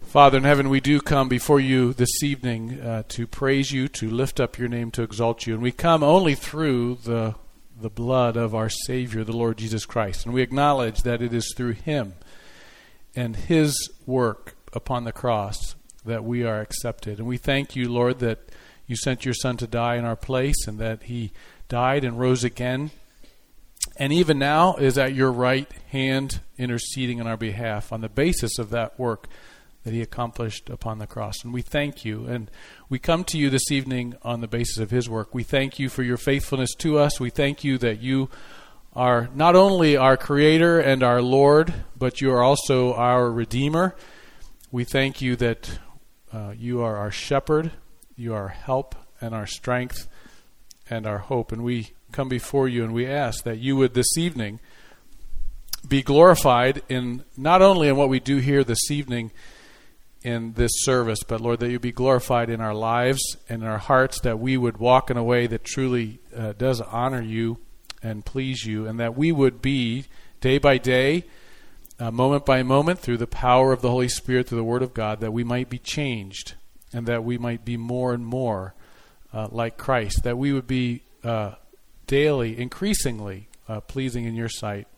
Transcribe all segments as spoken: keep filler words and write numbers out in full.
Father in heaven, we do come before you this evening uh, to praise you, to lift up your name, to exalt you. And we come only through the the blood of our Savior, the Lord Jesus Christ. And we acknowledge that it is through him and his work upon the cross that we are accepted. And we thank you, Lord, that you sent your Son to die in our place and that he died and rose again. And even now is at your right hand interceding on our behalf on the basis of that work that he accomplished upon the cross. And we thank you. And we come to you this evening on the basis of his work. We thank you for your faithfulness to us. We thank you that you are not only our Creator and our Lord, but you are also our Redeemer. We thank you that uh, you are our shepherd, you are our help and our strength and our hope. And we come before you and we ask that you would this evening be glorified in not only in what we do here this evening in this service, but Lord, that you be glorified in our lives and in our hearts, that we would walk in a way that truly uh, does honor you and please you, and that we would be day by day, uh, moment by moment, through the power of the Holy Spirit, through the Word of God, that we might be changed and that we might be more and more uh, like Christ, that we would be uh, daily, increasingly uh, pleasing in your sight.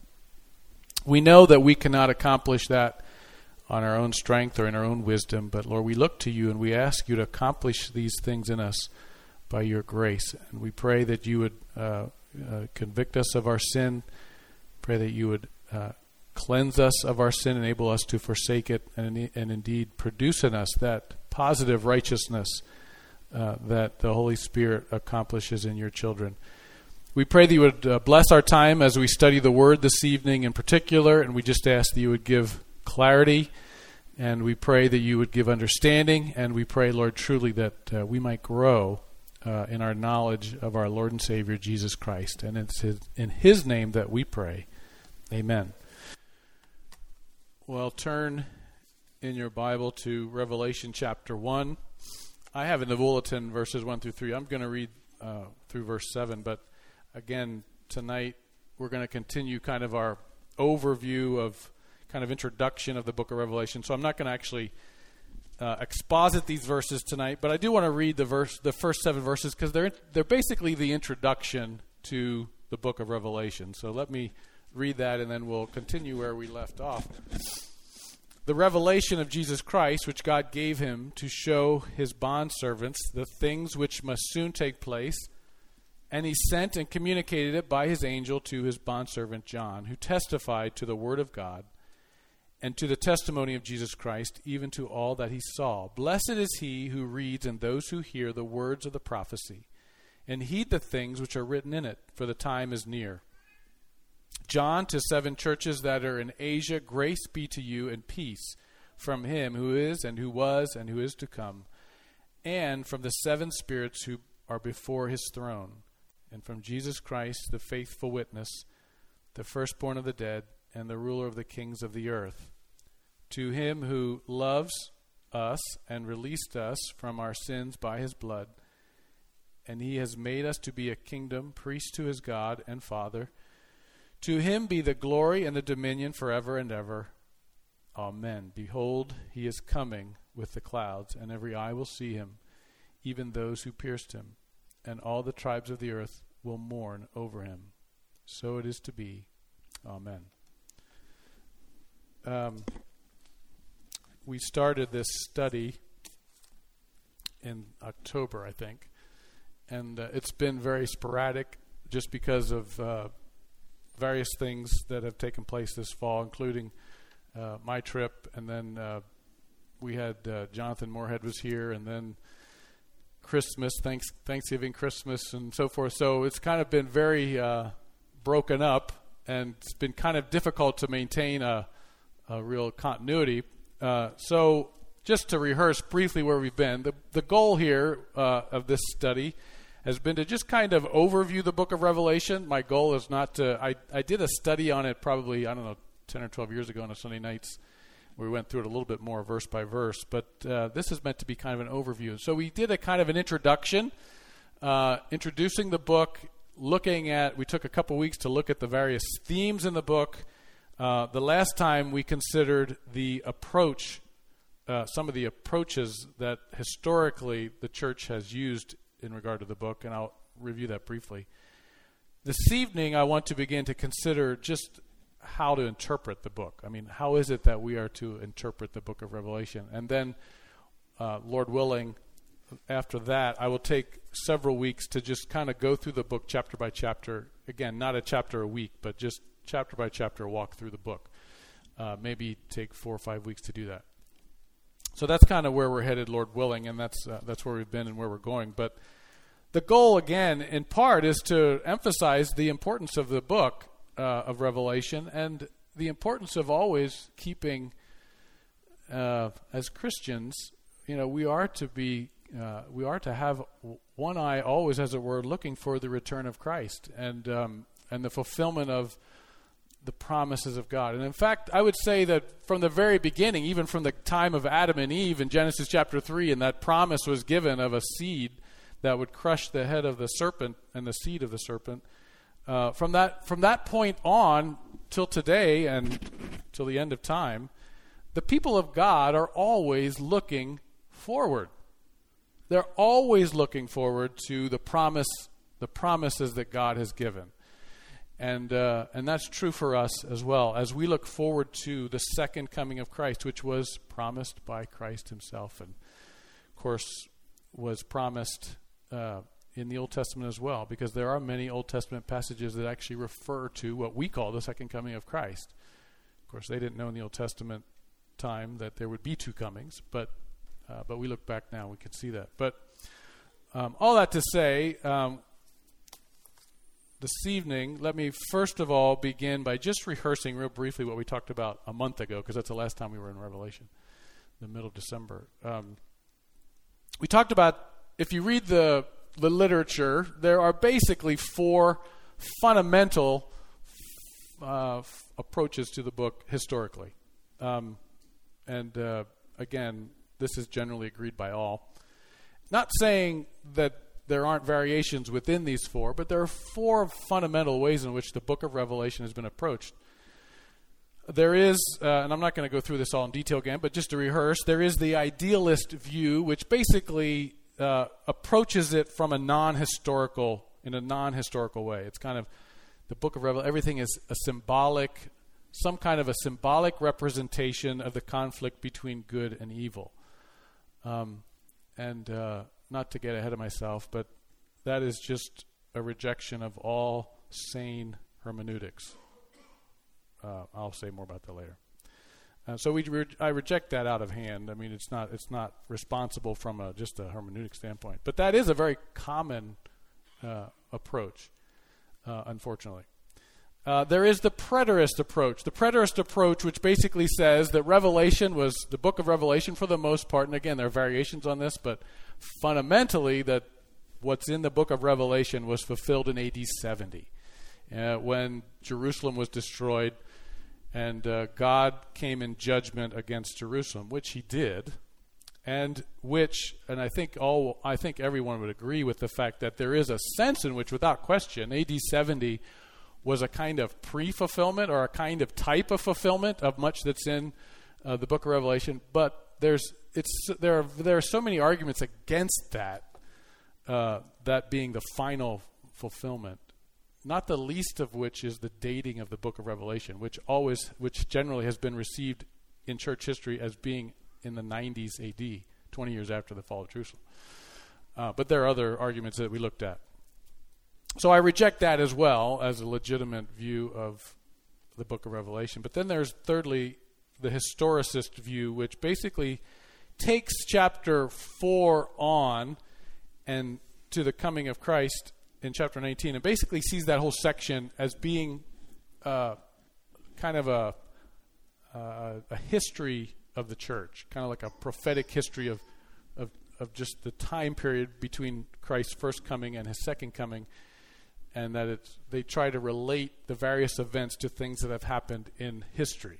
We know that we cannot accomplish that on our own strength or in our own wisdom, but Lord, we look to you and we ask you to accomplish these things in us by your grace. And we pray that you would uh, uh, convict us of our sin, pray that you would uh, cleanse us of our sin, enable us to forsake it, and, and indeed produce in us that positive righteousness uh, that the Holy Spirit accomplishes in your children. We pray that you would uh, bless our time as we study the Word this evening in particular, and we just ask that you would give clarity, and we pray that you would give understanding, and we pray, Lord, truly that uh, we might grow uh, in our knowledge of our Lord and Savior, Jesus Christ. And it's his, in his name that we pray. Amen. Well, turn in your Bible to Revelation chapter one. I have in the bulletin verses one through three. I'm going to read uh, through verse seven, but again, tonight we're going to continue kind of our overview of kind of introduction of the book of Revelation. So I'm not going to actually uh, exposit these verses tonight, but I do want to read the verse, the first seven verses, because they're they're basically the introduction to the book of Revelation. So let me read that, and then we'll continue where we left off. The revelation of Jesus Christ, which God gave him to show his bondservants the things which must soon take place, and he sent and communicated it by his angel to his bondservant John, who testified to the word of God and to the testimony of Jesus Christ, even to all that he saw. Blessed is he who reads and those who hear the words of the prophecy, and heed the things which are written in it, for the time is near. John, to seven churches that are in Asia, grace be to you and peace from him who is and who was and who is to come, and from the seven spirits who are before his throne, and from Jesus Christ, the faithful witness, the firstborn of the dead, and the ruler of the kings of the earth. To him who loves us and released us from our sins by his blood, and he has made us to be a kingdom, priest to his God and Father. To him be the glory and the dominion forever and ever. Amen. Behold, he is coming with the clouds, and every eye will see him, even those who pierced him, and all the tribes of the earth will mourn over him. So it is to be. Amen. Um, we started this study in October, I think, and uh, it's been very sporadic just because of uh, various things that have taken place this fall, including uh, my trip, and then uh, we had uh, Jonathan Moorhead was here, and then Christmas, thanks, Thanksgiving, Christmas, and so forth. So it's kind of been very uh, broken up, and it's been kind of difficult to maintain a, a real continuity. Uh, so just to rehearse briefly where we've been, the, the goal here uh, of this study has been to just kind of overview the book of Revelation. My goal is not to, I, I did a study on it probably, I don't know, ten or twelve years ago on a Sunday nights. We went through it a little bit more verse by verse, but uh, this is meant to be kind of an overview. So we did a kind of an introduction, uh, introducing the book, looking at, we took a couple weeks to look at the various themes in the book. Uh, the last time we considered the approach uh, some of the approaches that historically the church has used in regard to the book, and I'll review that briefly. This evening, I want to begin to consider just how to interpret the book. I mean, how is it that we are to interpret the book of Revelation? And then, uh, Lord willing, after that, I will take several weeks to just kind of go through the book chapter by chapter. Again, not a chapter a week, but just chapter by chapter walk through the book. Uh, maybe take four or five weeks to do that. So that's kind of where we're headed, Lord willing, and that's uh, that's where we've been and where we're going. But the goal, again, in part, is to emphasize the importance of the book uh, of Revelation and the importance of always keeping, uh, as Christians, you know, we are to be, uh, we are to have one eye always, as it were, looking for the return of Christ and um, and the fulfillment of the promises of God. And in fact, I would say that from the very beginning, even from the time of Adam and Eve in Genesis chapter three, and that promise was given of a seed that would crush the head of the serpent and the seed of the serpent. Uh, from that from that point on till today and till the end of time, the people of God are always looking forward. They're always looking forward to the promise, the promises that God has given. And uh, and that's true for us as well, as we look forward to the second coming of Christ, which was promised by Christ himself, and of course was promised uh, in the Old Testament as well, because there are many Old Testament passages that actually refer to what we call the second coming of Christ. Of course, they didn't know in the Old Testament time that there would be two comings, but uh, but we look back now, we can see that. But um, all that to say, um, this evening, let me first of all begin by just rehearsing real briefly what we talked about a month ago, because that's the last time we were in Revelation, the middle of December. Um, we talked about, if you read the, the literature, there are basically four fundamental uh, f- approaches to the book historically. Um, and uh, again, this is generally agreed by all. Not saying that there aren't variations within these four, but there are four fundamental ways in which the book of Revelation has been approached. There is, uh, and I'm not going to go through this all in detail again, but just to rehearse, there is the idealist view, which basically uh, approaches it from a non-historical, in a non-historical way. It's kind of, the book of Revelation, everything is a symbolic, some kind of a symbolic representation of the conflict between good and evil. Um, and, uh, Not to get ahead of myself, but that is just a rejection of all sane hermeneutics. Uh, I'll say more about that later. Uh, so we, re- I reject that out of hand. I mean, it's not it's not responsible from a, just a hermeneutic standpoint. But that is a very common uh, approach, uh, unfortunately. Uh, there is the preterist approach. The preterist approach, which basically says that Revelation was, the book of Revelation for the most part, and again, there are variations on this, but fundamentally that what's in the book of Revelation was fulfilled in A D seventy, uh, when Jerusalem was destroyed and uh, God came in judgment against Jerusalem, which he did, and which, and I think all, I think everyone would agree with the fact that there is a sense in which, without question, A D seventy was a kind of pre-fulfillment or a kind of type of fulfillment of much that's in uh, the book of Revelation. But there's it's there are there are so many arguments against that, uh, that being the final fulfillment. Not the least of which is the dating of the book of Revelation, which always, which generally has been received in church history as being in the nineties A D, twenty years after the fall of Jerusalem. Uh, but there are other arguments that we looked at. So I reject that as well as a legitimate view of the book of Revelation. But then there's, thirdly, the historicist view, which basically takes chapter four on and to the coming of Christ in chapter nineteen, and basically sees that whole section as being uh, kind of a, uh, a history of the church, kind of like a prophetic history of, of, of just the time period between Christ's first coming and his second coming. And that it's, they try to relate the various events to things that have happened in history.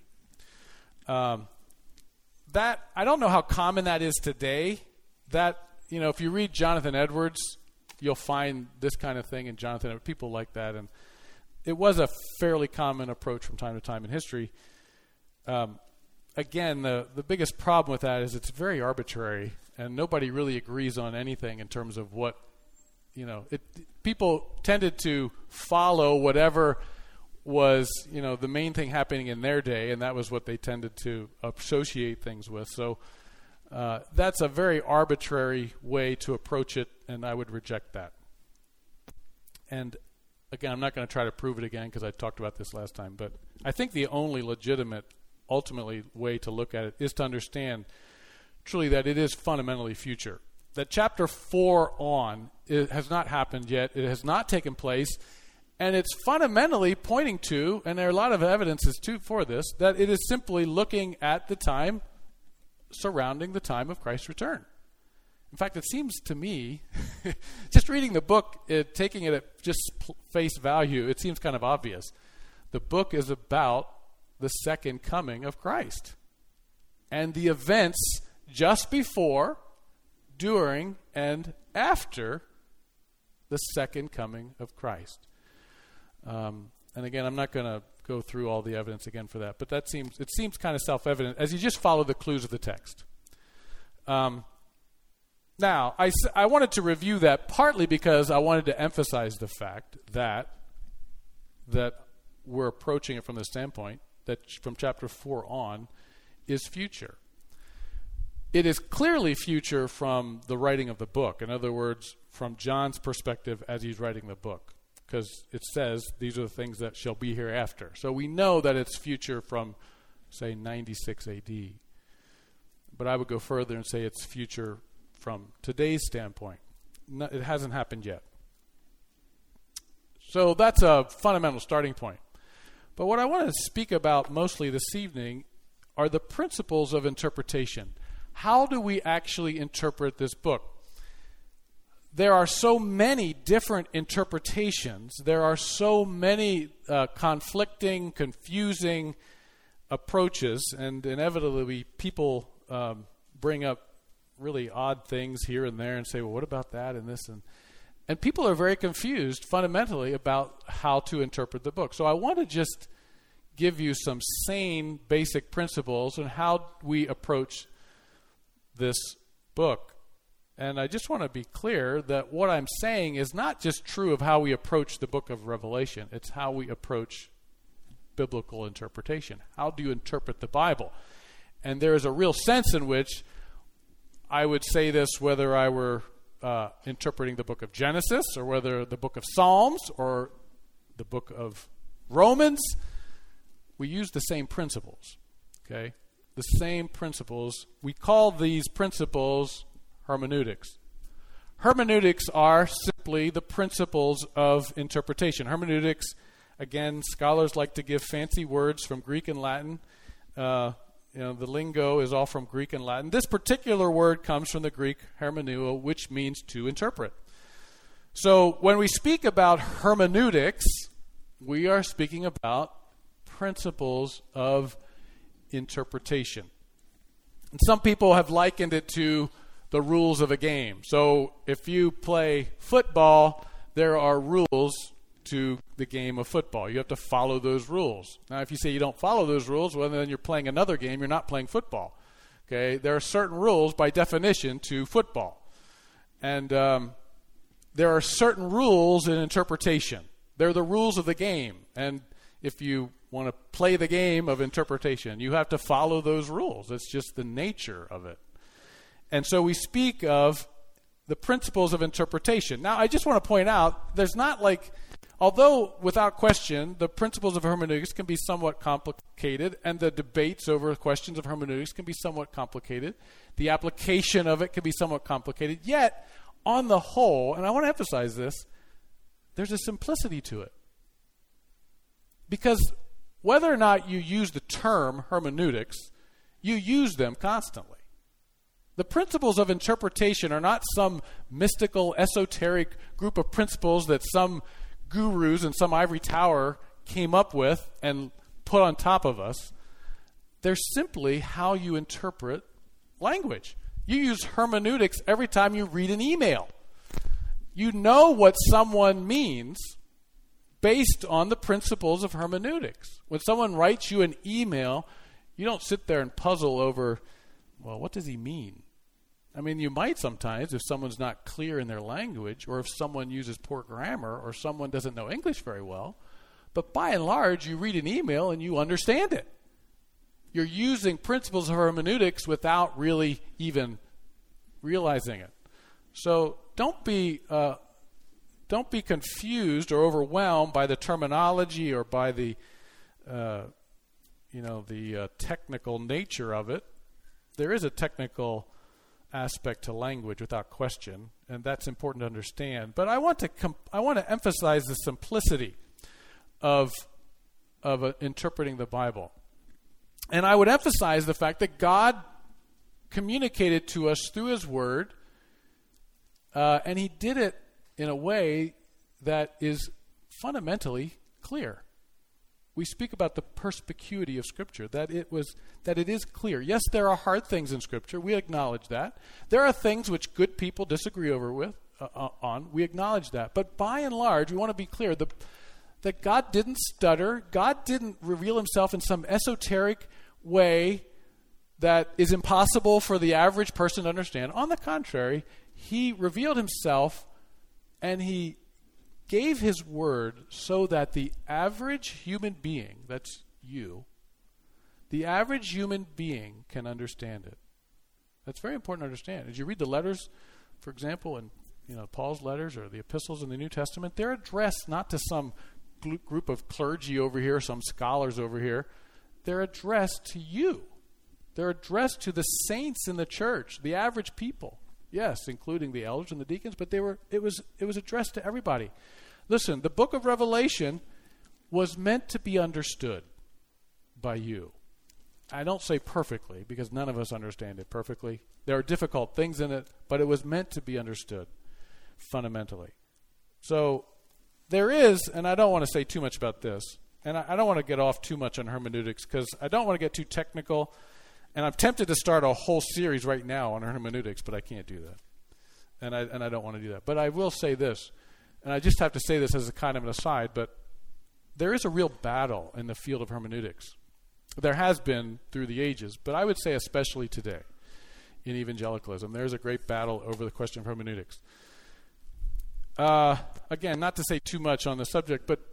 Um, that I don't know how common that is today. That, you know, if you read Jonathan Edwards, you'll find this kind of thing in Jonathan Edwards. People like that, and it was a fairly common approach from time to time in history. Um, again, the, the biggest problem with that is it's very arbitrary, and nobody really agrees on anything in terms of what, you know, it, people tended to follow whatever was, you know, the main thing happening in their day, and that was what they tended to associate things with. So uh, that's a very arbitrary way to approach it, and I would reject that. And again, I'm not going to try to prove it again because I talked about this last time, but I think the only legitimate, ultimately, way to look at it is to understand truly that it is fundamentally future. That chapter four on, it has not happened yet. It has not taken place. And it's fundamentally pointing to, and there are a lot of evidences too for this, that it is simply looking at the time surrounding the time of Christ's return. In fact, it seems to me, just reading the book, it, taking it at just face value, it seems kind of obvious. The book is about the second coming of Christ and the events just before, during, and after the second coming of Christ. Um, and again, I'm not going to go through all the evidence again for that, but that seems it seems kind of self-evident as you just follow the clues of the text. Um, now, I, I wanted to review that partly because I wanted to emphasize the fact that that we're approaching it from the standpoint that from chapter four on is future. It is clearly future from the writing of the book. In other words, from John's perspective as he's writing the book. Because it says these are the things that shall be hereafter. So we know that it's future from, say, ninety-six A D. But I would go further and say it's future from today's standpoint. No, it hasn't happened yet. So that's a fundamental starting point. But what I want to speak about mostly this evening are the principles of interpretation. How do we actually interpret this book? There are so many different interpretations. There are so many uh, conflicting, confusing approaches, and inevitably people um, bring up really odd things here and there and say, well, what about that and this? And, and people are very confused fundamentally about how to interpret the book. So I want to just give you some sane, basic principles on how we approach this book. And I just want to be clear that what I'm saying is not just true of how we approach the book of Revelation. It's how we approach biblical interpretation. How do you interpret the Bible? And there is a real sense in which I would say this whether I were uh, interpreting the book of Genesis or whether the book of Psalms or the book of Romans. We use the same principles, okay? The same principles. We call these principles hermeneutics. Hermeneutics are simply the principles of interpretation. Hermeneutics, again, scholars like to give fancy words from Greek and Latin. Uh, you know, the lingo is all from Greek and Latin. This particular word comes from the Greek hermeneuo, which means to interpret. So when we speak about hermeneutics, we are speaking about principles of interpretation. And some people have likened it to the rules of a game. So if you play football, there are rules to the game of football. You have to follow those rules. Now, if you say you don't follow those rules, well, then you're playing another game. You're not playing football. Okay? There are certain rules by definition to football. And um, there are certain rules in interpretation. They're the rules of the game. And if you want to play the game of interpretation, you have to follow those rules. It's just the nature of it. And so we speak of the principles of interpretation. Now, I just want to point out, there's not like, although without question, the principles of hermeneutics can be somewhat complicated, and the debates over questions of hermeneutics can be somewhat complicated. The application of it can be somewhat complicated. Yet, on the whole, and I want to emphasize this, there's a simplicity to it. Because whether or not you use the term hermeneutics, you use them constantly. The principles of interpretation are not some mystical, esoteric group of principles that some gurus in some ivory tower came up with and put on top of us. They're simply how you interpret language. You use hermeneutics every time you read an email. You know what someone means based on the principles of hermeneutics. When someone writes you an email, You don't sit there and puzzle over, well, what does he mean? I mean, you might sometimes if someone's not clear in their language, or if someone uses poor grammar, or someone doesn't know English very well. But by and large, you read an email and you understand it. You're using principles of hermeneutics without really even realizing it. So don't be uh, don't be confused or overwhelmed by the terminology or by the uh, you know the uh, technical nature of it. There is a technical aspect to language without question, and that's important to understand. But I want to comp- I want to emphasize the simplicity of of uh, interpreting the Bible. And I would emphasize the fact that God communicated to us through His Word, uh, and He did it in a way that is fundamentally clear. We speak about the perspicuity of Scripture, that it was that it is clear. Yes, there are hard things in Scripture. We acknowledge that. There are things which good people disagree over with uh, on. We acknowledge that. But by and large, we want to be clear the, that God didn't stutter. God didn't reveal Himself in some esoteric way that is impossible for the average person to understand. On the contrary, He revealed Himself and He gave His Word so that the average human being, that's you, the average human being can understand it. That's very important to understand. As you read the letters, for example, in you know Paul's letters or the epistles in the New Testament, they're addressed not to some gl- group of clergy over here, some scholars over here. They're addressed to you. They're addressed to the saints in the church, the average people. Yes, including the elders and the deacons, but they were it was it was addressed to everybody. Listen, the book of Revelation was meant to be understood by you. I don't say perfectly, because none of us understand it perfectly. There are difficult things in it, but it was meant to be understood fundamentally. So there is, and I don't want to say too much about this, and I, I don't want to get off too much on hermeneutics, because I don't want to get too technical, and I'm tempted to start a whole series right now on hermeneutics, but I can't do that. And I and I don't want to do that. But I will say this, and I just have to say this as a kind of an aside, but there is a real battle in the field of hermeneutics. There has been through the ages, but I would say especially today in evangelicalism. There's a great battle over the question of hermeneutics. Uh, again, not to say too much on the subject, but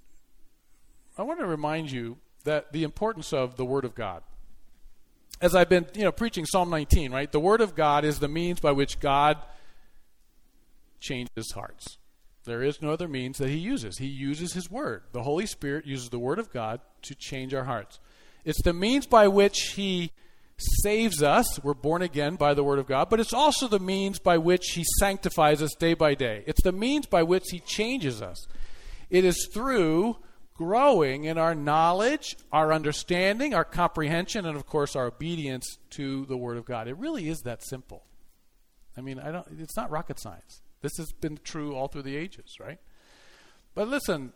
I want to remind you that the importance of the Word of God. As I've been, you know, preaching Psalm nineteen, right? The Word of God is the means by which God changes hearts. There is no other means that He uses. He uses His Word. The Holy Spirit uses the Word of God to change our hearts. It's the means by which He saves us. We're born again by the Word of God. But it's also the means by which He sanctifies us day by day. It's the means by which He changes us. It is through growing in our knowledge, our understanding, our comprehension, and of course our obedience to the Word of God. It really is that simple. I mean, I don't. It's not rocket science. This has been true all through the ages, right? But listen,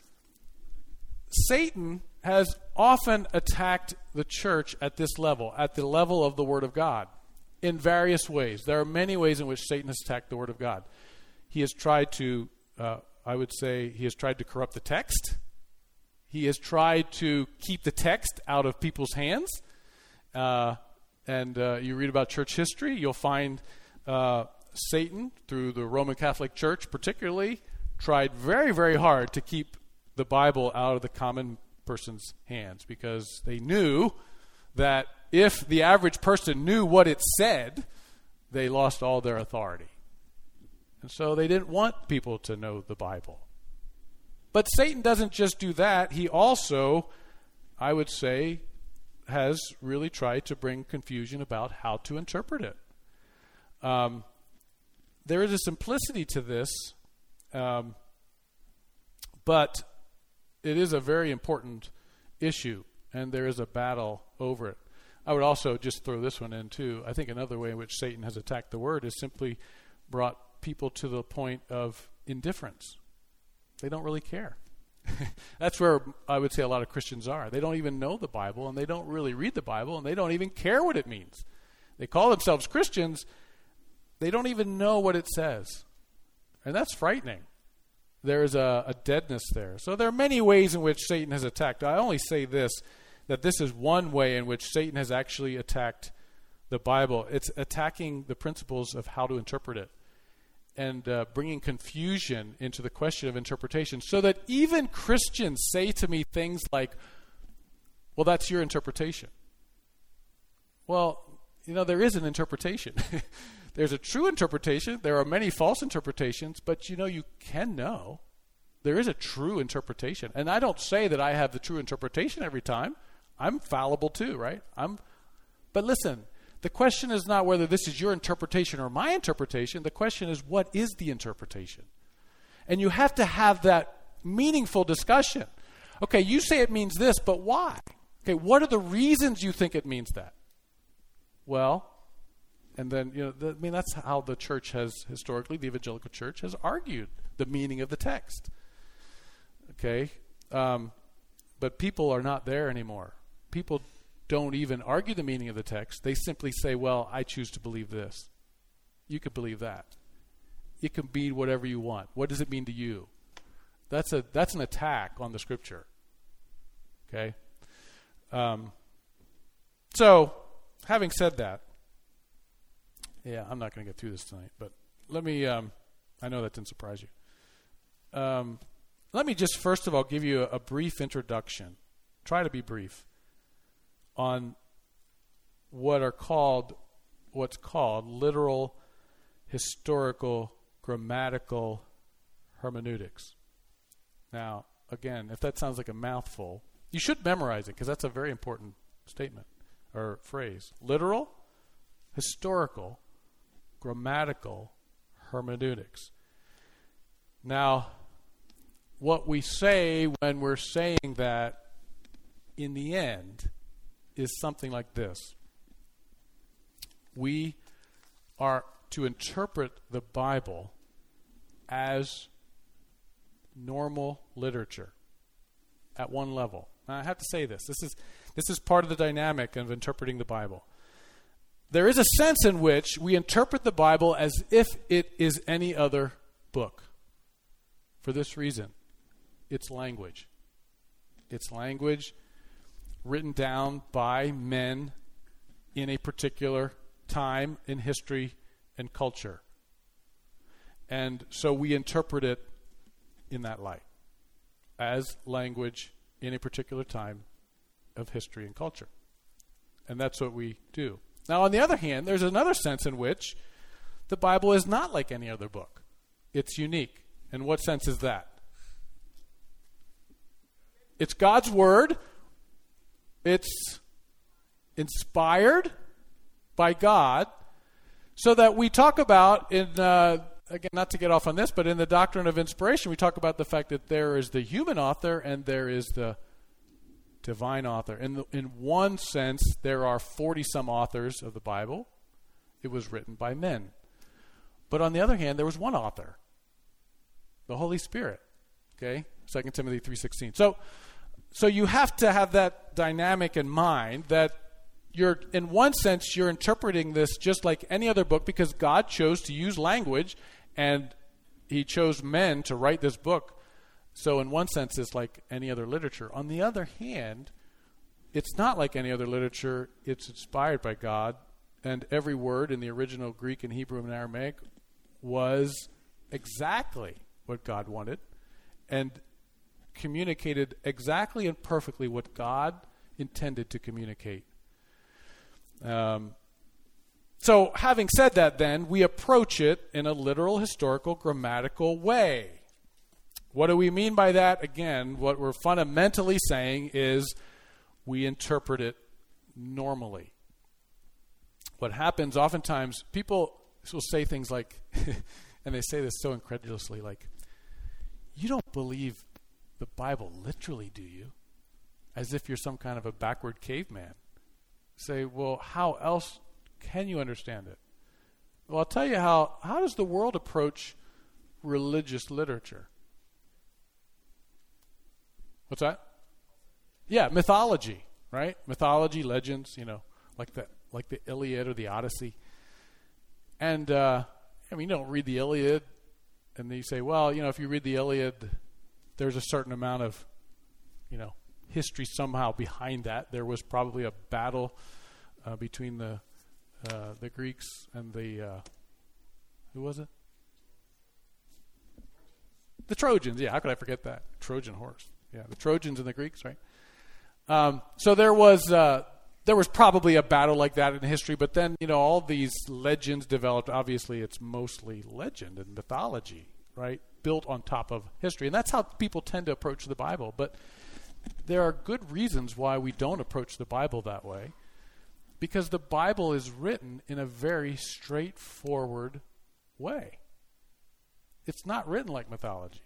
Satan has often attacked the church at this level, at the level of the Word of God, in various ways. There are many ways in which Satan has attacked the Word of God. He has tried to, uh, I would say, he has tried to corrupt the text. He has tried to keep the text out of people's hands. Uh, and uh, you read about church history, you'll find uh, Satan, through the Roman Catholic Church particularly, tried very, very hard to keep the Bible out of the common person's hands, because they knew that if the average person knew what it said, they lost all their authority. And so they didn't want people to know the Bible. But Satan doesn't just do that. He also, I would say, has really tried to bring confusion about how to interpret it. Um, there is a simplicity to this, um, but it is a very important issue, and there is a battle over it. I would also just throw this one in, too. I think another way in which Satan has attacked the Word is simply brought people to the point of indifference. They don't really care. That's where I would say a lot of Christians are. They don't even know the Bible, and they don't really read the Bible, and they don't even care what it means. They call themselves Christians. They don't even know what it says. And that's frightening. There is a, a deadness there. So there are many ways in which Satan has attacked. I only say this that this is one way in which Satan has actually attacked the Bible. It's attacking the principles of how to interpret it and uh, bringing confusion into the question of interpretation, so that even Christians say to me things like, well, that's your interpretation. Well, you know, there is an interpretation. There's a true interpretation. There are many false interpretations, but, you know, you can know. There is a true interpretation. And I don't say that I have the true interpretation every time. I'm fallible too, right? I'm. But listen, the question is not whether this is your interpretation or my interpretation. The question is, what is the interpretation? And you have to have that meaningful discussion. Okay, you say it means this, but why? Okay, what are the reasons you think it means that? Well, and then, you know, the, I mean, that's how the church has historically, the evangelical church has argued the meaning of the text. Okay, um, but people are not there anymore. People don't even argue the meaning of the text. They simply say, well, I choose to believe this. You could believe that. It can mean whatever you want. What does it mean to you? That's a that's an attack on the Scripture. Okay? Um, so, having said that, yeah, I'm not going to get through this tonight, but let me, um, I know that didn't surprise you. Um, let me just first of all give you a, a brief introduction. Try to be brief on what are called, what's called literal, historical, grammatical hermeneutics. Now, again, if that sounds like a mouthful, you should memorize it because that's a very important statement or phrase. Literal, historical, grammatical hermeneutics. Now, what we say when we're saying that in the end is something like this. We are to interpret the Bible as normal literature at one level. Now, I have to say this. This is this is part of the dynamic of interpreting the Bible. There is a sense in which we interpret the Bible as if it is any other book. For this reason, it's language. It's language written down by men in a particular time in history and culture. And so we interpret it in that light, as language in a particular time of history and culture. And that's what we do. Now, on the other hand, there's another sense in which the Bible is not like any other book. It's unique. In what sense is that? It's God's Word. It's inspired by God, so that we talk about in, uh, again, not to get off on this, but in the doctrine of inspiration, we talk about the fact that there is the human author and there is the divine author. In, the, in one sense, there are forty-some authors of the Bible. It was written by men. But on the other hand, there was one author, the Holy Spirit. Okay? Second Timothy three sixteen. So, so you have to have that dynamic in mind, that you're, in one sense, you're interpreting this just like any other book because God chose to use language and he chose men to write this book. So in one sense, it's like any other literature. On the other hand, it's not like any other literature. It's inspired by God, and every word in the original Greek and Hebrew and Aramaic was exactly what God wanted and communicated exactly and perfectly what God intended to communicate. Um, so having said that, then, we approach it in a literal, historical, grammatical way. What do we mean by that? Again, what we're fundamentally saying is we interpret it normally. What happens oftentimes, people will say things like, and they say this so incredulously, like, you don't believe the Bible literally, do you? As if you're some kind of a backward caveman. Say, well, how else can you understand it? Well, I'll tell you how, how does the world approach religious literature? What's that? Yeah, mythology, right? Mythology, legends, you know, like the like the Iliad or the Odyssey. And uh, I mean, you don't read the Iliad, and then you say, well, you know, if you read the Iliad, there's a certain amount of, you know, history somehow behind that. There was probably a battle uh, between the uh, the Greeks and the uh, who was it? The Trojans. Yeah, how could I forget that? Trojan horse. Yeah, the Trojans and the Greeks, right? Um, so there was uh, there was probably a battle like that in history, but then, you know, all these legends developed. Obviously, it's mostly legend and mythology, right? Built on top of history. And that's how people tend to approach the Bible. But there are good reasons why we don't approach the Bible that way, because the Bible is written in a very straightforward way. It's not written like mythology.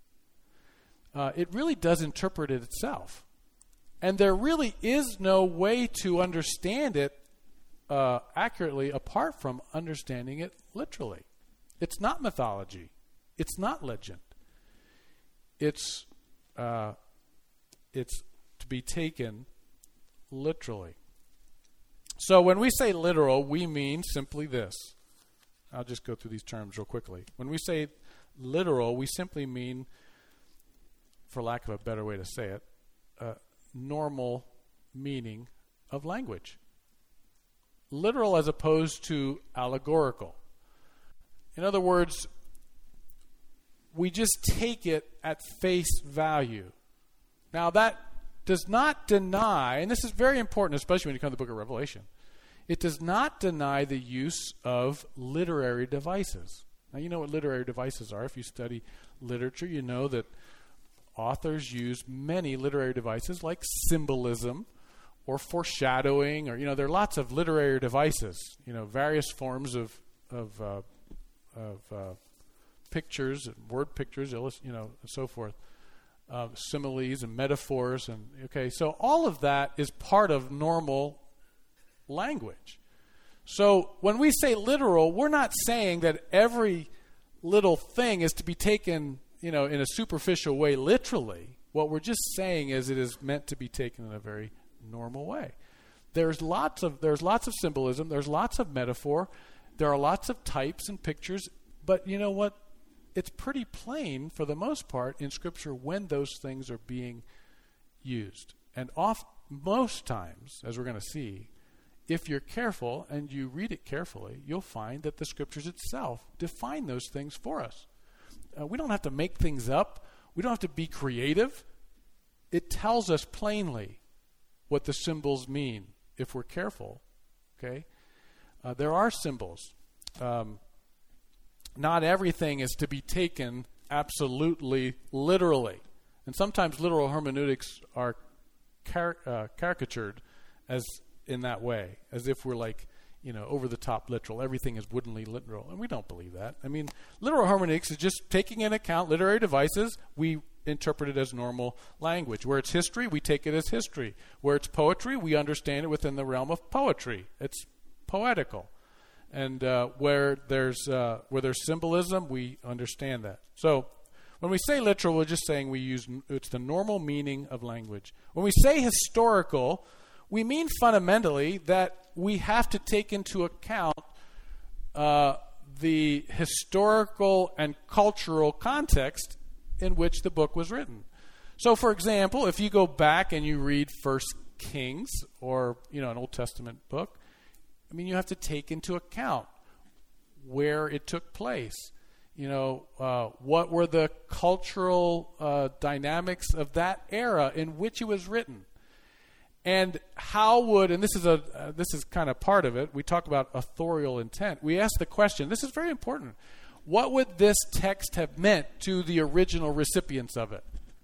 Uh, it really does interpret it itself. And there really is no way to understand it uh, accurately apart from understanding it literally. It's not mythology. It's not legend. It's uh, it's to be taken literally. So when we say literal, we mean simply this. I'll just go through these terms real quickly. When we say literal, we simply mean, for lack of a better way to say it, uh, normal meaning of language. Literal as opposed to allegorical. In other words, we just take it at face value. Now that does not deny, and this is very important, especially when you come to the book of Revelation, it does not deny the use of literary devices. Now, you know what literary devices are. If you study literature, you know that authors use many literary devices like symbolism or foreshadowing, or, you know, there are lots of literary devices, you know, various forms of of uh, of uh, pictures, and word pictures, illust- you know, and so forth, uh, similes and metaphors, and okay, so all of that is part of normal language. So when we say literal, we're not saying that every little thing is to be taken, you know, in a superficial way literally. What we're just saying is it is meant to be taken in a very normal way. There's lots of there's lots of symbolism, there's lots of metaphor, there are lots of types and pictures, but you know what? It's pretty plain for the most part in Scripture when those things are being used. And off most times, as we're going to see, if you're careful and you read it carefully, you'll find that the Scriptures itself define those things for us. Uh, we don't have to make things up. We don't have to be creative. It tells us plainly what the symbols mean if we're careful. Okay, uh, there are symbols. Um, not everything is to be taken absolutely literally, and sometimes literal hermeneutics are car- uh, caricatured as in that way, as if we're like, you know, over the top literal. Everything is woodenly literal, and we don't believe that. I mean, literal hermeneutics is just taking into account literary devices. We interpret it as normal language. Where it's history, we take it as history. Where it's poetry, we understand it within the realm of poetry. It's poetical. And uh, where there's uh, where there's symbolism, we understand that. So when we say literal, we're just saying we use it's the normal meaning of language. When we say historical, we mean fundamentally that we have to take into account uh, the historical and cultural context in which the book was written. So, for example, if you go back and you read First Kings, or, you know, an Old Testament book, I mean, you have to take into account where it took place. You know, uh, what were the cultural uh, dynamics of that era in which it was written? And how would, and this is a uh, this is kind of part of it, we talk about authorial intent. We ask the question, this is very important, what would this text have meant to the original recipients of it?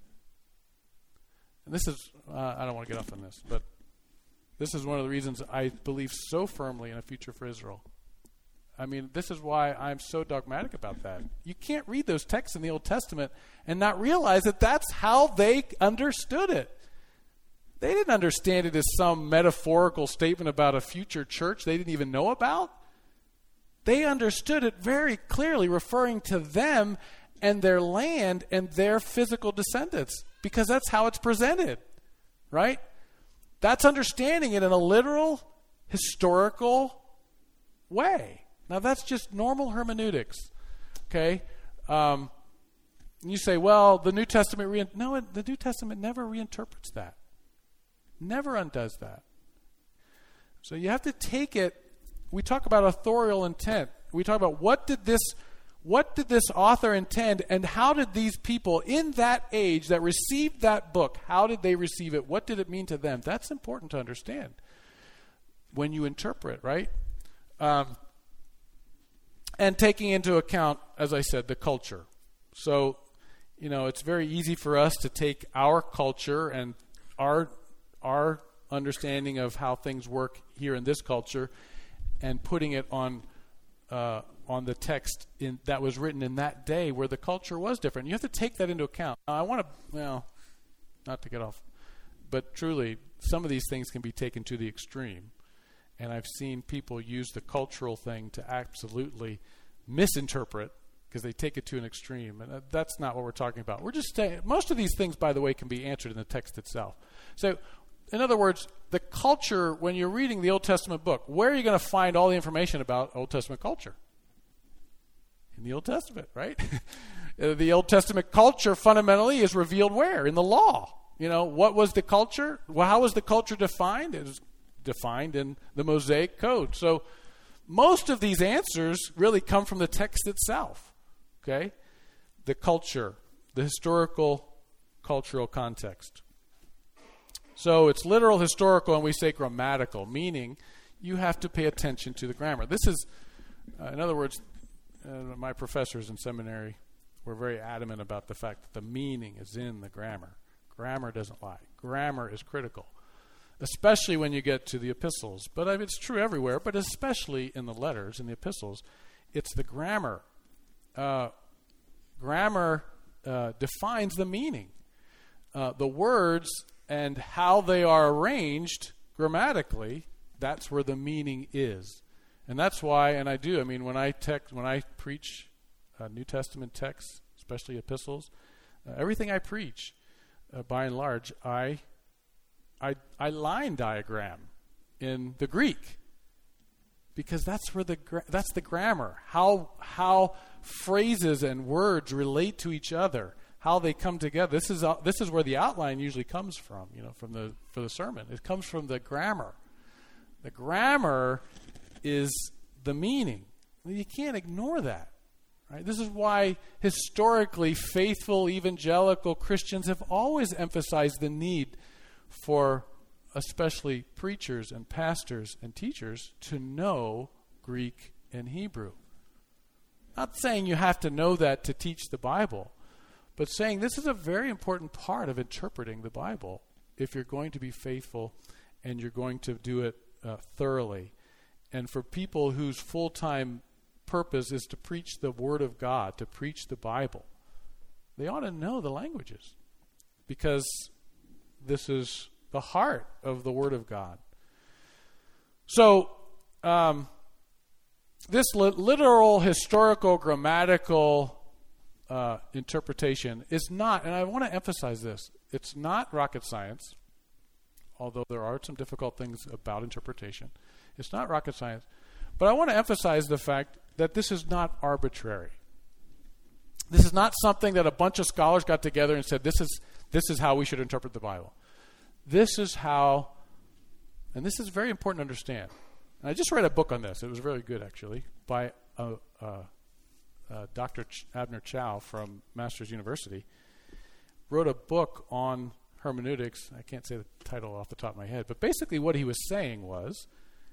And this is, uh, I don't want to get off on this, but this is one of the reasons I believe so firmly in a future for Israel. I mean, this is why I'm so dogmatic about that. You can't read those texts in the Old Testament and not realize that that's how they understood it. They didn't understand it as some metaphorical statement about a future church they didn't even know about. They understood it very clearly, referring to them and their land and their physical descendants, because that's how it's presented, right? That's understanding it in a literal, historical way. Now, that's just normal hermeneutics, okay? Um, you say, well, the New Testament, re- no, it, the New Testament never reinterprets that. never undoes that. So you have to take it. We talk about authorial intent. We talk about what did this what did this author intend, and how did these people in that age that received that book, how did they receive it? What did it mean to them? That's important to understand when you interpret, right? Um, and taking into account, as I said, the culture. So, you know, it's very easy for us to take our culture and our our understanding of how things work here in this culture and putting it on uh, on the text in, that was written in that day where the culture was different. You have to take that into account. Now, I want to, well, not to get off, but truly, some of these things can be taken to the extreme. And I've seen people use the cultural thing to absolutely misinterpret because they take it to an extreme. And that's not what we're talking about. We're just saying, most of these things, by the way, can be answered in the text itself. So, in other words, the culture, when you're reading the Old Testament book, where are you going to find all the information about Old Testament culture? In the Old Testament, right? The Old Testament culture fundamentally is revealed where? In the law. You know, what was the culture? Well, how was the culture defined? It was defined in the Mosaic Code. So most of these answers really come from the text itself. Okay? The culture, the historical, cultural context. So it's literal, historical, and we say grammatical, meaning you have to pay attention to the grammar. This is, uh, in other words, uh, my professors in seminary were very adamant about the fact that the meaning is in the grammar. Grammar doesn't lie. Grammar is critical, especially when you get to the epistles. But I mean, it's true everywhere, but especially in the letters, in the epistles, it's the grammar. Uh, grammar uh, defines the meaning. Uh, the words and how they are arranged grammatically, that's where the meaning is. And that's why, and I do, I mean, when I text, when I preach uh, New Testament texts, especially epistles, uh, everything I preach, uh, by and large, I, I, I line diagram in the Greek, because that's where the gra- that's the grammar, how how phrases and words relate to each other, how they come together. This is uh, this is where the outline usually comes from, you know, from the for the sermon. It comes from the grammar. The grammar is the meaning. You can't ignore that, right? This is why historically faithful evangelical Christians have always emphasized the need for especially preachers and pastors and teachers to know Greek and Hebrew. Not saying you have to know that to teach the Bible, but saying this is a very important part of interpreting the Bible if you're going to be faithful and you're going to do it uh, thoroughly. And for people whose full-time purpose is to preach the Word of God, to preach the Bible, they ought to know the languages, because this is the heart of the Word of God. So, um, this li- literal, historical, grammatical uh, interpretation is not, and I want to emphasize this, it's not rocket science, although there are some difficult things about interpretation. It's not rocket science. But I want to emphasize the fact that this is not arbitrary. This is not something that a bunch of scholars got together and said, this is this is how we should interpret the Bible. This is how, and this is very important to understand. And I just read a book on this. It was really good, actually, by uh, uh, uh, Doctor Ch- Abner Chow from Masters University. Wrote a book on hermeneutics. I can't say the title off the top of my head, but basically what he was saying was,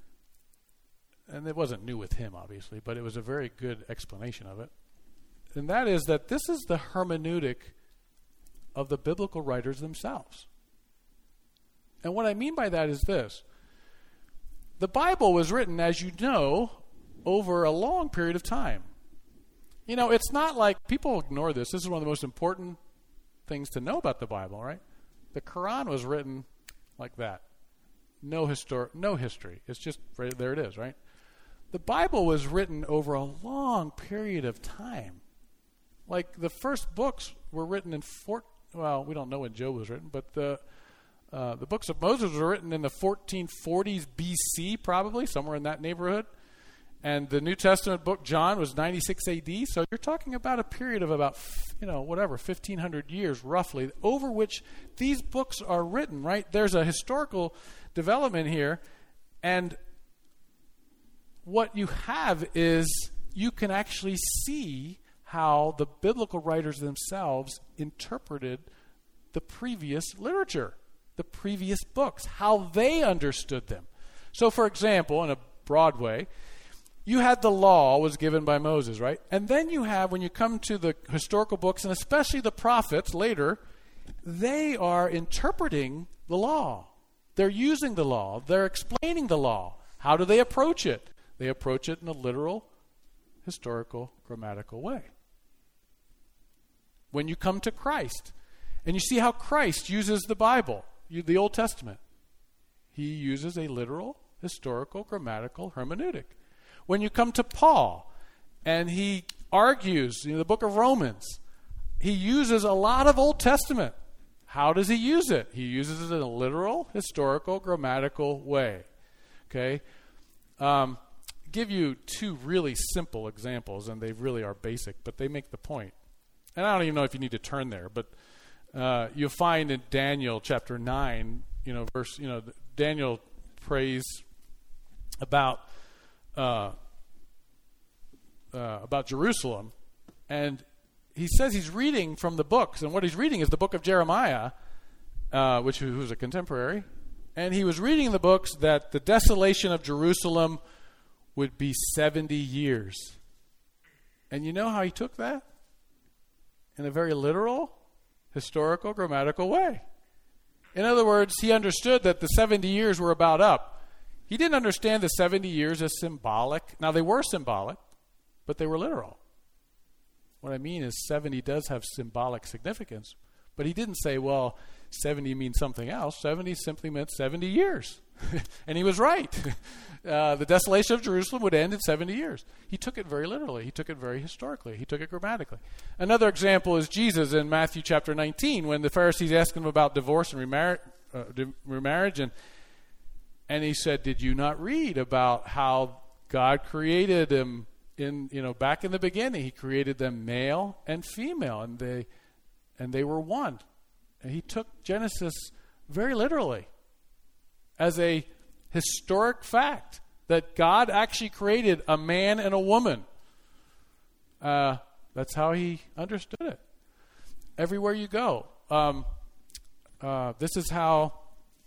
and it wasn't new with him, obviously, but it was a very good explanation of it. And that is that this is the hermeneutic of the biblical writers themselves. And what I mean by that is this. The Bible was written, as you know, over a long period of time. You know, it's not like, people ignore this. This is one of the most important things to know about the Bible, right? The Quran was written like that. No histor- no history. It's just, right, there it is, right? The Bible was written over a long period of time. Like the first books were written in four. Well, we don't know when Job was written, but the uh, the books of Moses were written in the fourteen forties B C, probably somewhere in that neighborhood. And the New Testament book, John, was ninety-six A D, so you're talking about a period of about, you know, whatever, fifteen hundred years roughly, over which these books are written, right? There's a historical development here, and what you have is you can actually see how the biblical writers themselves interpreted the previous literature, the previous books, how they understood them. So, for example, in a broad way, you had the law was given by Moses, right? And then you have, when you come to the historical books, and especially the prophets later, they are interpreting the law. They're using the law. They're explaining the law. How do they approach it? They approach it in a literal, historical, grammatical way. When you come to Christ, and you see how Christ uses the Bible, the Old Testament, he uses a literal, historical, grammatical hermeneutic. When you come to Paul, and he argues in the book of Romans, he uses a lot of Old Testament. How does he use it? He uses it in a literal, historical, grammatical way. Okay? Um, give you two really simple examples, and they really are basic, but they make the point. And I don't even know if you need to turn there, but uh, you'll find in Daniel chapter nine, you know, verse, you know, Daniel prays about uh, uh, about Jerusalem, and he says he's reading from the books, and what he's reading is the book of Jeremiah, uh, which was a contemporary, and he was reading the books that the desolation of Jerusalem would be seventy years. And you know how he took that? In a very literal, historical, grammatical way. In other words, he understood that the seventy years were about up. He didn't understand the seventy years as symbolic. Now, they were symbolic, but they were literal. What I mean is seventy does have symbolic significance, but he didn't say, well, seventy means something else. seventy simply meant seventy years. And he was right. Uh, the desolation of Jerusalem would end in seventy years. He took it very literally. He took it very historically. He took it grammatically. Another example is Jesus in Matthew chapter nineteen, when the Pharisees asked him about divorce and remar- uh, remarriage, and and he said, did you not read about how God created them in, you know, back in the beginning? He created them male and female, and they and they were one. And he took Genesis very literally as a historic fact that God actually created a man and a woman. Uh, that's how he understood it. Everywhere you go. Um, uh, this is how,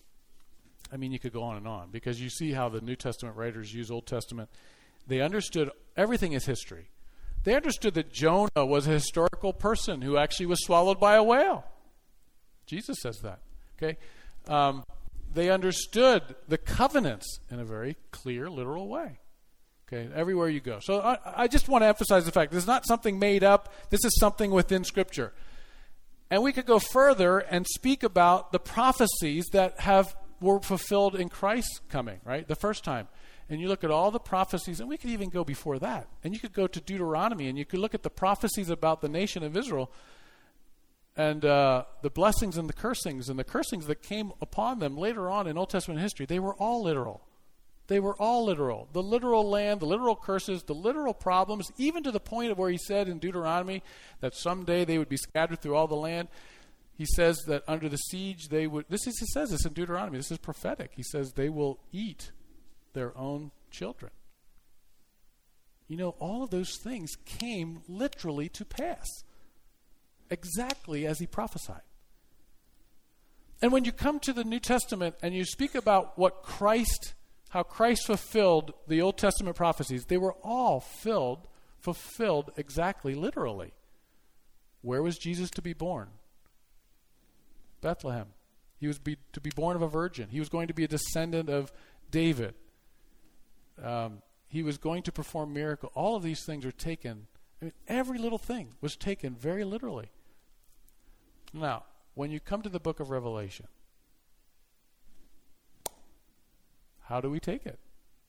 I mean, you could go on and on, because you see how the New Testament writers use Old Testament. They understood everything is history. They understood that Jonah was a historical person who actually was swallowed by a whale. Jesus says that. Okay? Um, they understood the covenants in a very clear, literal way. Okay? Everywhere you go. So I, I just want to emphasize the fact this is not something made up. This is something within Scripture. And we could go further and speak about the prophecies that have were fulfilled in Christ's coming, right? The first time. And you look at all the prophecies, and we could even go before that. And you could go to Deuteronomy, and you could look at the prophecies about the nation of Israel, and uh, the blessings and the cursings, and the cursings that came upon them later on in Old Testament history. They were all literal. They were all literal. The literal land, the literal curses, the literal problems, even to the point of where he said in Deuteronomy that someday they would be scattered through all the land. He says that under the siege they would, this is, he says this in Deuteronomy, this is prophetic. He says they will eat their own children. You know, all of those things came literally to pass, exactly as he prophesied. And when you come to the New Testament and you speak about what Christ, how Christ fulfilled the Old Testament prophecies, they were all filled, fulfilled exactly literally. Where was Jesus to be born? Bethlehem. He was be, to be born of a virgin. He was going to be a descendant of David. Um, he was going to perform miracles. All of these things are taken, I mean, every little thing was taken very literally. Now, when you come to the book of Revelation, how do we take it?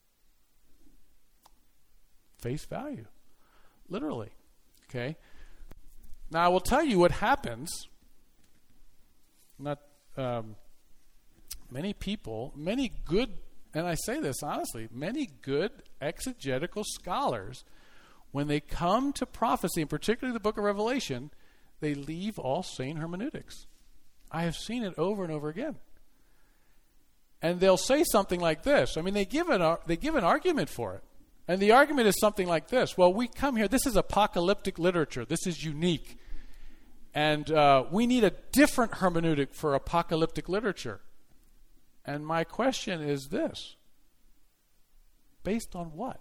Face value. Literally. Okay? Now, I will tell you what happens. Not um, many people, many good and I say this honestly, many good exegetical scholars, when they come to prophecy, and particularly the book of Revelation, they leave all sane hermeneutics. I have seen it over and over again. And they'll say something like this. I mean, they give an, they give an argument for it. And the argument is something like this. Well, we come here, this is apocalyptic literature. This is unique. And uh, we need a different hermeneutic for apocalyptic literature. And my question is this. Based on what?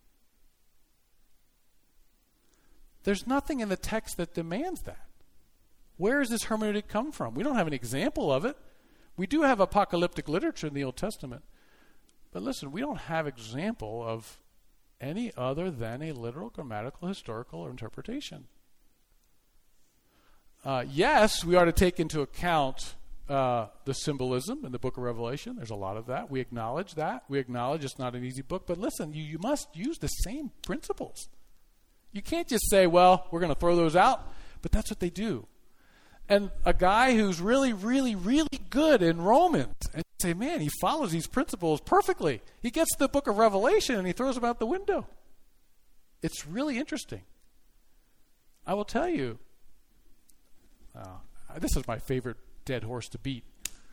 There's nothing in the text that demands that. Where does this hermeneutic come from? We don't have an example of it. We do have apocalyptic literature in the Old Testament. But listen, we don't have example of any other than a literal, grammatical, historical interpretation. Uh, yes, we are to take into account uh, the symbolism in the book of Revelation. There's a lot of that. We acknowledge that. We acknowledge it's not an easy book. But listen, you, you must use the same principles. You can't just say, well, we're going to throw those out. But that's what they do. And a guy who's really, really, really good in Romans, and you say, man, he follows these principles perfectly. He gets to the book of Revelation and he throws them out the window. It's really interesting. I will tell you, uh, this is my favorite dead horse to beat.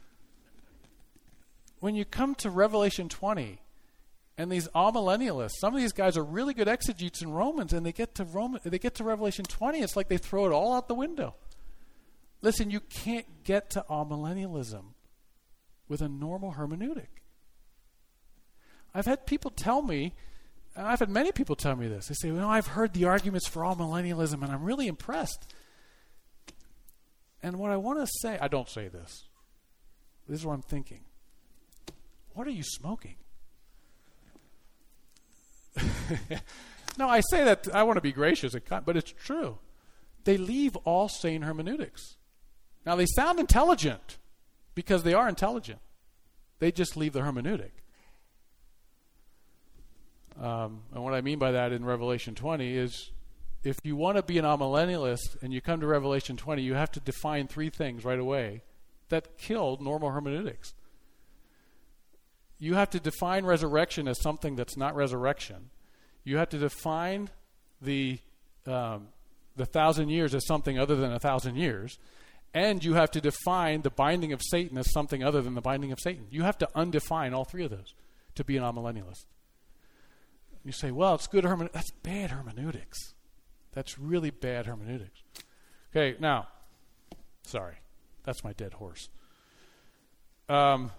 When you come to Revelation twenty, and these amillennialists, some of these guys are really good exegetes in Romans, and they get to Roman, they get to Revelation twenty, it's like they throw it all out the window. Listen, you can't get to amillennialism with a normal hermeneutic. I've had people tell me, and I've had many people tell me this. They say, well, I've heard the arguments for amillennialism, and I'm really impressed. And what I want to say, I don't say this. This is what I'm thinking. What are you smoking? No, I say that, I want to be gracious, but it's true. They leave all sane hermeneutics. Now, they sound intelligent because they are intelligent. They just leave the hermeneutic. Um, and what I mean by that in Revelation twenty is if you want to be an amillennialist and you come to Revelation twenty, you have to define three things right away that killed normal hermeneutics. You have to define resurrection as something that's not resurrection. You have to define the um, the thousand years as something other than a thousand years. And you have to define the binding of Satan as something other than the binding of Satan. You have to undefine all three of those to be an amillennialist. You say, well, it's good hermeneutics. That's bad hermeneutics. That's really bad hermeneutics. Okay, now, sorry. That's my dead horse. Um,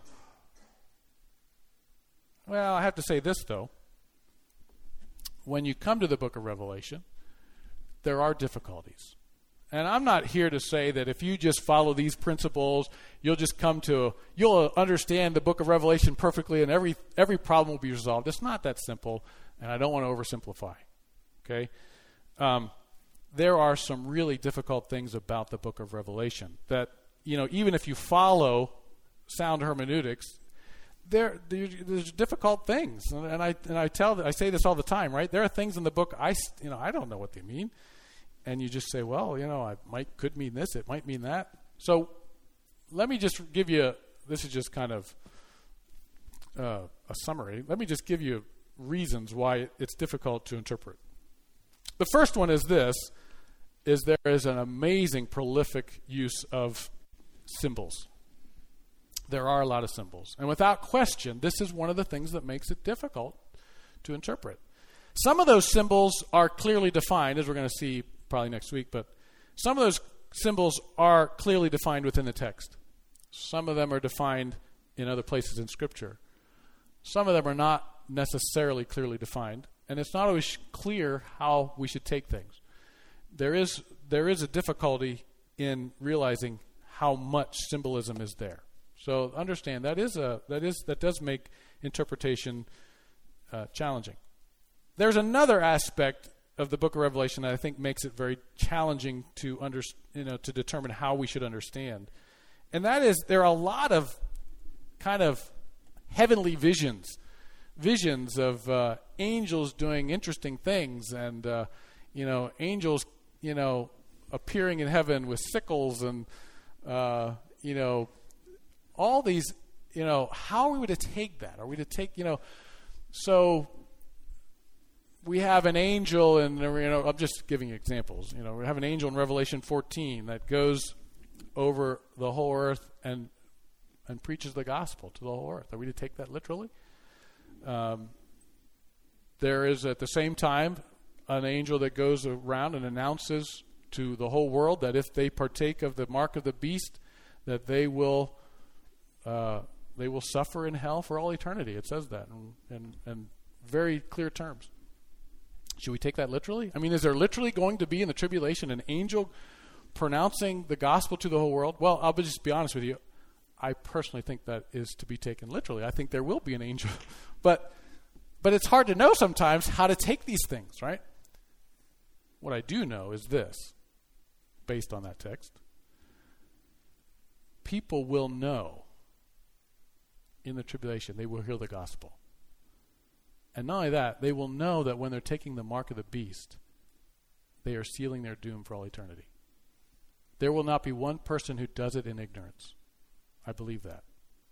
well, I have to say this, though. When you come to the book of Revelation, there are difficulties. And I'm not here to say that if you just follow these principles, you'll just come to, you'll understand the book of Revelation perfectly and every every problem will be resolved. It's not that simple, and I don't want to oversimplify. Okay? Um, there are some really difficult things about the book of Revelation that, you know, even if you follow sound hermeneutics, there there's difficult things. And, and I and I tell I say this all the time, right? There are things in the book I you know I don't know what they mean. And you just say, well, you know, I might could mean this, it might mean that. So let me just give you, this is just kind of uh, a summary. Let me just give you reasons why it's difficult to interpret. The first one is this, is there is an amazing prolific use of symbols. There are a lot of symbols. And without question, this is one of the things that makes it difficult to interpret. Some of those symbols are clearly defined, as we're going to see probably next week, but some of those symbols are clearly defined within the text. Some of them are defined in other places in Scripture. Some of them are not necessarily clearly defined, and it's not always clear how we should take things. There is there is a difficulty in realizing how much symbolism is there. So understand that is a that is that does make interpretation uh, challenging. There's another aspect of the book of Revelation that I think makes it very challenging to under, you know, to determine how we should understand. And that is there are a lot of kind of heavenly visions, visions of uh, angels doing interesting things and, uh, you know, angels, you know, appearing in heaven with sickles and, uh, you know, all these you know, how are we to take that? Are we to take, you know, so we have an angel, and you know, I'm just giving examples. You know, we have an angel in Revelation fourteen that goes over the whole earth and and preaches the gospel to the whole earth. Are we to take that literally? Um, there is at the same time an angel that goes around and announces to the whole world that if they partake of the mark of the beast, that they will uh, they will suffer in hell for all eternity. It says that in, in, in very clear terms. Should we take that literally? I mean, is there literally going to be in the tribulation an angel pronouncing the gospel to the whole world? Well, I'll just be honest with you. I personally think that is to be taken literally. I think there will be an angel. but but it's hard to know sometimes how to take these things, right? What I do know is this, based on that text. People will know in the tribulation, they will hear the gospel. And not only that, they will know that when they're taking the mark of the beast, they are sealing their doom for all eternity. There will not be one person who does it in ignorance. I believe that.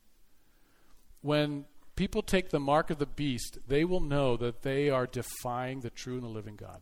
When people take the mark of the beast, they will know that they are defying the true and the living God,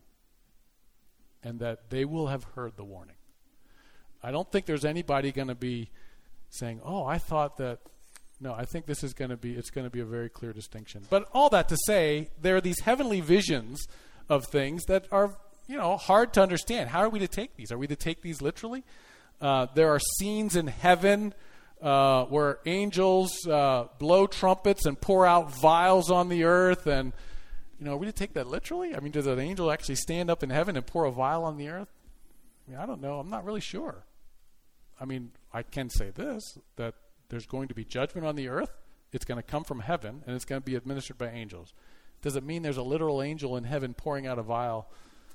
and that they will have heard the warning. I don't think there's anybody going to be saying, oh, I thought that. No, I think this is going to be, it's going to be a very clear distinction. But all that to say, there are these heavenly visions of things that are, you know, hard to understand. How are we to take these? Are we to take these literally? Uh, there are scenes in heaven uh, where angels uh, blow trumpets and pour out vials on the earth. And, you know, are we to take that literally? I mean, does an angel actually stand up in heaven and pour a vial on the earth? I mean, I don't know. I'm not really sure. I mean, I can say this, that there's going to be judgment on the earth. It's going to come from heaven, and it's going to be administered by angels. Does it mean there's a literal angel in heaven pouring out a vial?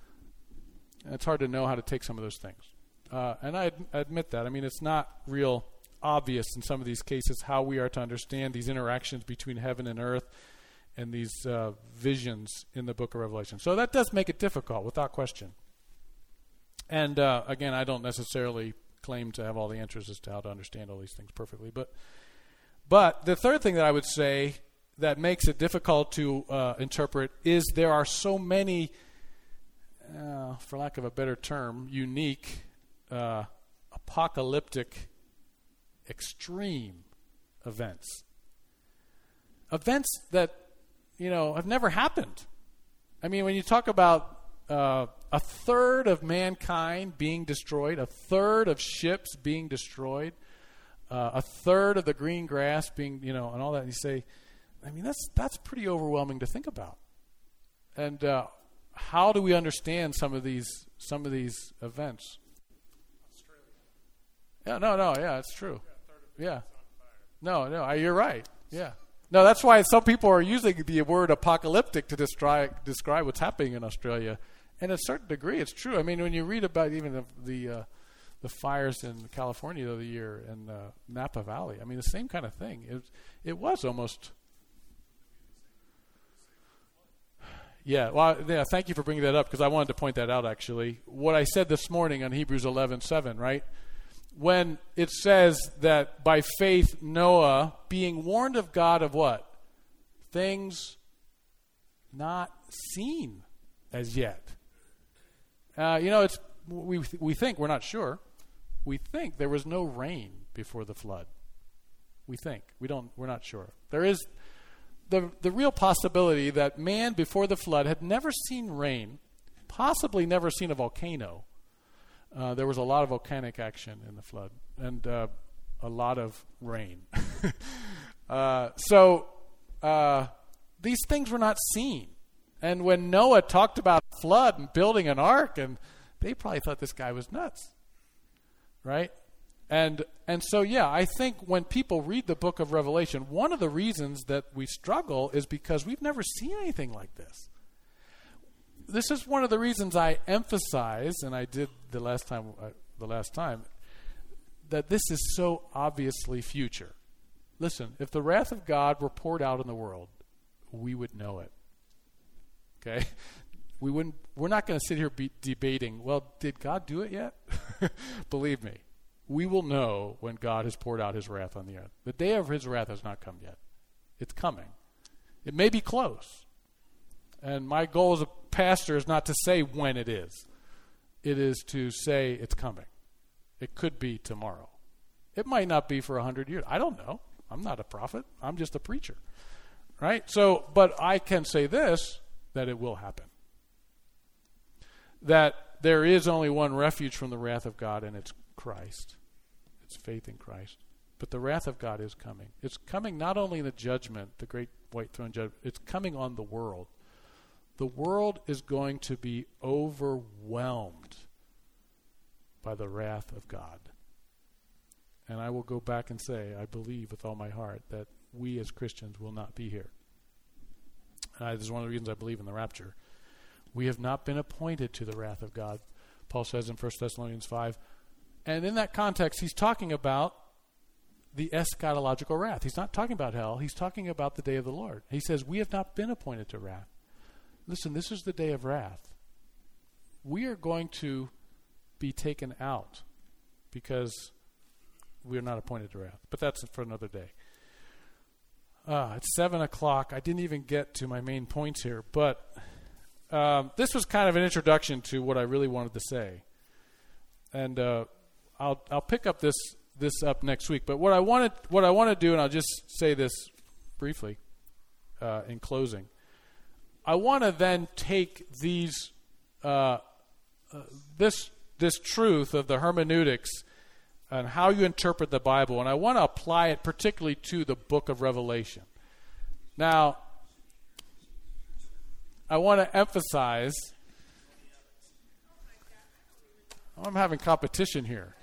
It's hard to know how to take some of those things. Uh, and I, ad- I admit that. I mean, it's not real obvious in some of these cases how we are to understand these interactions between heaven and earth and these uh, visions in the book of Revelation. So that does make it difficult, without question. And uh, again, I don't necessarily claim to have all the answers as to how to understand all these things perfectly. But but the third thing that I would say that makes it difficult to uh, interpret is there are so many, uh, for lack of a better term, unique, uh, apocalyptic, extreme events. Events that, you know, have never happened. I mean, when you talk about Uh, a third of mankind being destroyed, a third of ships being destroyed, uh, a third of the green grass being, you know, and all that. And you say, I mean, that's that's pretty overwhelming to think about. And uh, how do we understand some of these some of these events? Australia. Yeah, no, no, yeah, it's true. Yeah, no, no, I, you're right. Yeah. No, that's why some people are using the word apocalyptic to describe describe what's happening in Australia. And to a certain degree, it's true. I mean, when you read about even the the, uh, the fires in California the other year in uh, Napa Valley, I mean, the same kind of thing. It it was almost. Yeah. Well, yeah. Thank you for bringing that up, because I wanted to point that out. Actually, what I said this morning on Hebrews eleven seven, right? When it says that by faith Noah, being warned of God of what? Things not seen as yet. Uh, you know, it's we we think, we're not sure. We think there was no rain before the flood. We think. We don't we're not sure. There is the the real possibility that man before the flood had never seen rain, possibly never seen a volcano. Uh, there was a lot of volcanic action in the flood, and uh, a lot of rain. uh, so uh, these things were not seen. And when Noah talked about flood and building an ark, and they probably thought this guy was nuts, right? And and so, yeah, I think when people read the book of Revelation, one of the reasons that we struggle is because we've never seen anything like this. This is one of the reasons I emphasize, and I did the last time, uh, the last time, that this is so obviously future. Listen, if the wrath of God were poured out in the world, we would know it. Okay, we wouldn't. We're not going to sit here be debating. Well, did God do it yet? Believe me, we will know when God has poured out his wrath on the earth. The day of his wrath has not come yet. It's coming. It may be close. And my goal as a pastor is not to say when it is. It is to say it's coming. It could be tomorrow. It might not be for a hundred years. I don't know. I'm not a prophet. I'm just a preacher. Right? So, but I can say this, that it will happen. That there is only one refuge from the wrath of God, and it's Christ. It's faith in Christ. But the wrath of God is coming. It's coming not only in the judgment, the great white throne judgment, it's coming on the world. The world is going to be overwhelmed by the wrath of God. And I will go back and say, I believe with all my heart that we as Christians will not be here. Uh, this is one of the reasons I believe in the rapture. We have not been appointed to the wrath of God, Paul says in First Thessalonians five. And in that context, he's talking about the eschatological wrath. He's not talking about hell. He's talking about the day of the Lord. He says, we have not been appointed to wrath. Listen, this is the day of wrath. We are going to be taken out because we are not appointed to wrath. But that's for another day. Uh, it's seven o'clock. I didn't even get to my main points here, but um, this was kind of an introduction to what I really wanted to say. And uh, I'll I'll pick up this this up next week. But what I wanted what I want to do, and I'll just say this briefly uh, in closing. I want to then take these uh, uh, this this truth of the hermeneutics and how you interpret the Bible, and I want to apply it particularly to the book of Revelation. Now, I want to emphasize. I'm having competition here.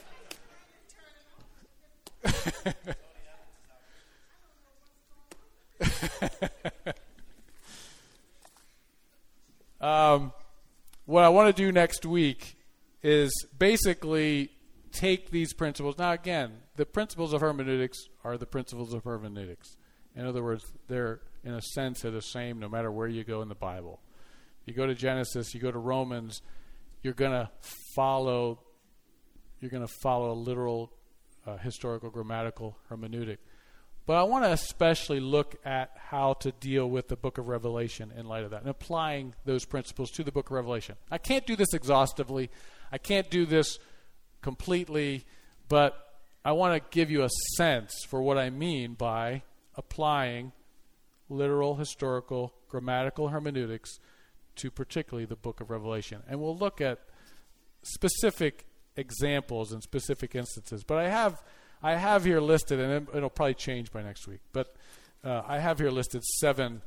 um, what I want to do next week is basically take these principles. Now, again, the principles of hermeneutics are the principles of hermeneutics. In other words, they're, in a sense, they're the same no matter where you go in the Bible. You go to Genesis, you go to Romans, you're going to follow you're going to follow a literal uh, historical grammatical hermeneutic. But I want to especially look at how to deal with the book of Revelation in light of that and applying those principles to the book of Revelation. I can't do this exhaustively. I can't do this completely, but I want to give you a sense for what I mean by applying literal historical grammatical hermeneutics to particularly the book of Revelation. And we'll look at specific examples and specific instances. But I have I have here listed, and it'll probably change by next week, but uh, I have here listed seven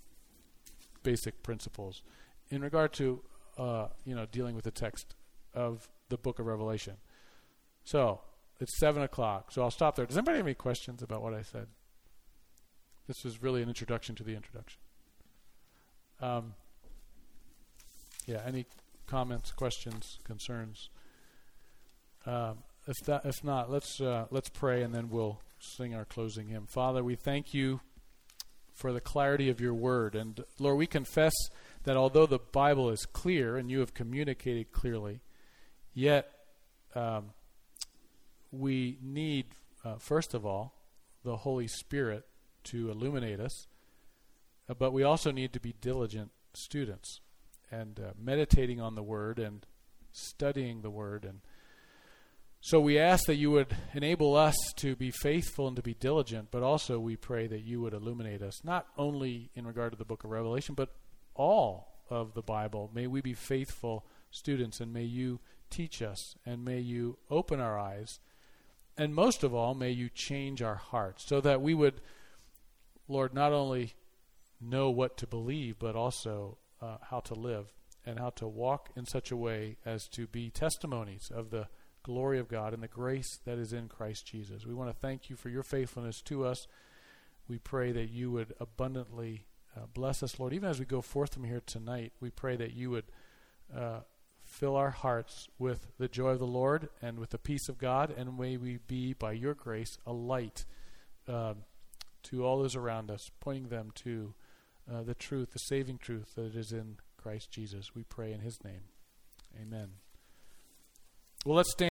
basic principles in regard to uh, you know dealing with the text of the book of Revelation. So it's seven o'clock, so I'll stop there. Does anybody have any questions about what I said? This was really an introduction to the introduction. Um, yeah, any comments, questions, concerns? Um, if that, if not, let's uh, let's pray and then we'll sing our closing hymn. Father, we thank you for the clarity of your word, and Lord, we confess that although the Bible is clear and you have communicated clearly, yet um, we need, uh, first of all, the Holy Spirit to illuminate us, uh, but we also need to be diligent students and uh, meditating on the Word and studying the Word. And so we ask that you would enable us to be faithful and to be diligent, but also we pray that you would illuminate us, not only in regard to the book of Revelation, but all of the Bible. May we be faithful students, and may you teach us, and may you open our eyes, and most of all, may you change our hearts so that we would, Lord, not only know what to believe, but also uh, how to live and how to walk in such a way as to be testimonies of the glory of God and the grace that is in Christ Jesus. We want to thank you for your faithfulness to us. We pray that you would abundantly uh, bless us, Lord. Even as we go forth from here tonight, we pray that you would uh, fill our hearts with the joy of the Lord and with the peace of God, and may we be, by your grace, a light um, to all those around us, pointing them to uh, the truth, the saving truth that is in Christ Jesus. We pray in his name. Amen. Well, let's stand.